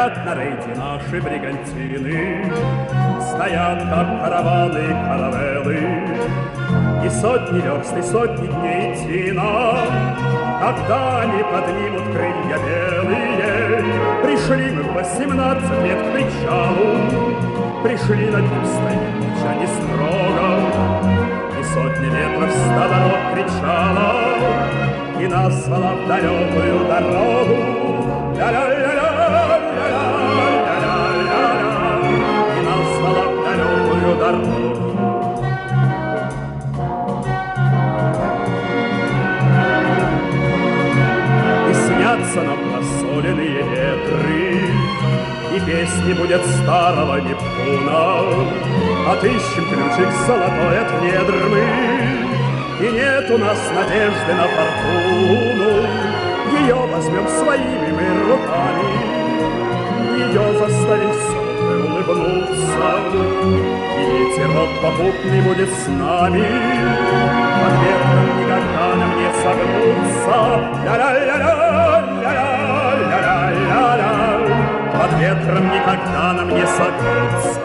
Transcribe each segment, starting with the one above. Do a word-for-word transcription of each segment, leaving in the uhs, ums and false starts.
Стоят на рейде наши бригантины, стоят, как караваны, каравеллы, и сотни верст, и сотни дней идти нам, когда они поднимут крылья белые. Пришли мы в восемнадцать лет к причалу, пришли над ним стоять, а не строго, и сотни ветров ста дорог кричала, и нас звала в далекую дорогу. Ля-ля-ля-ля-ля-ля-ля-ля-ля, и нас звала в далекую дорогу. И снятся нам просоленные ветры, и песни будет старого Нептуна. Отыщем ключик золотой от недр мы, и нет у нас надежды на фортуну. Ее возьмем своими мы руками, ее заставим солнце улыбнуться, и ветерок попутный будет с нами, под ветром никогда нам не согнуться. Ля-ля-ля-ля-ля-ля-ля-ля-ля, под ветром никогда нам не согнуться.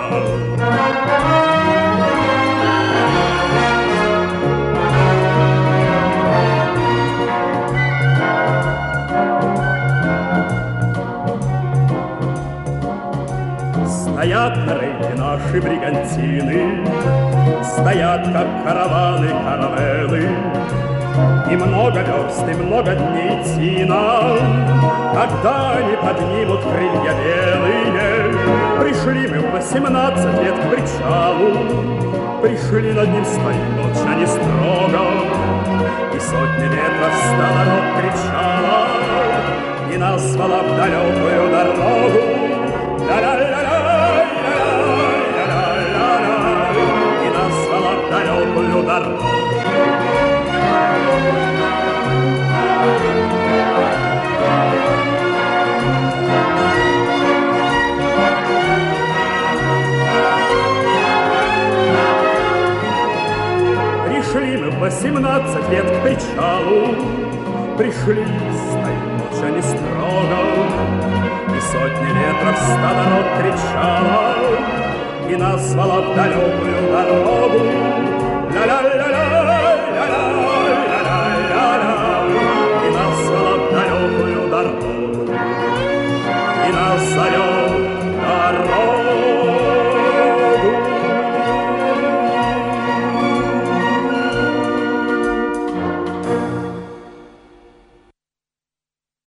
Стоят на рейде наши бригантины, стоят, как караваны, каравеллы, и много верст, и много дней идти нам, когда они поднимут крылья белые. Пришли мы в восемнадцать лет к причалу, пришли над ним стоять, молча не строго, и сотни ветров ста дорог кричала, и нас звала в далекую дорогу. Ля-ля-ля-ля, и нас звала в далекую дорогу. Пришли мы в восемнадцать лет к причалу, пришли, стоим молча не строго, и сотни ветров ста дорог кричала, и нас звала в далекую дорогу. Ля-ля-ля.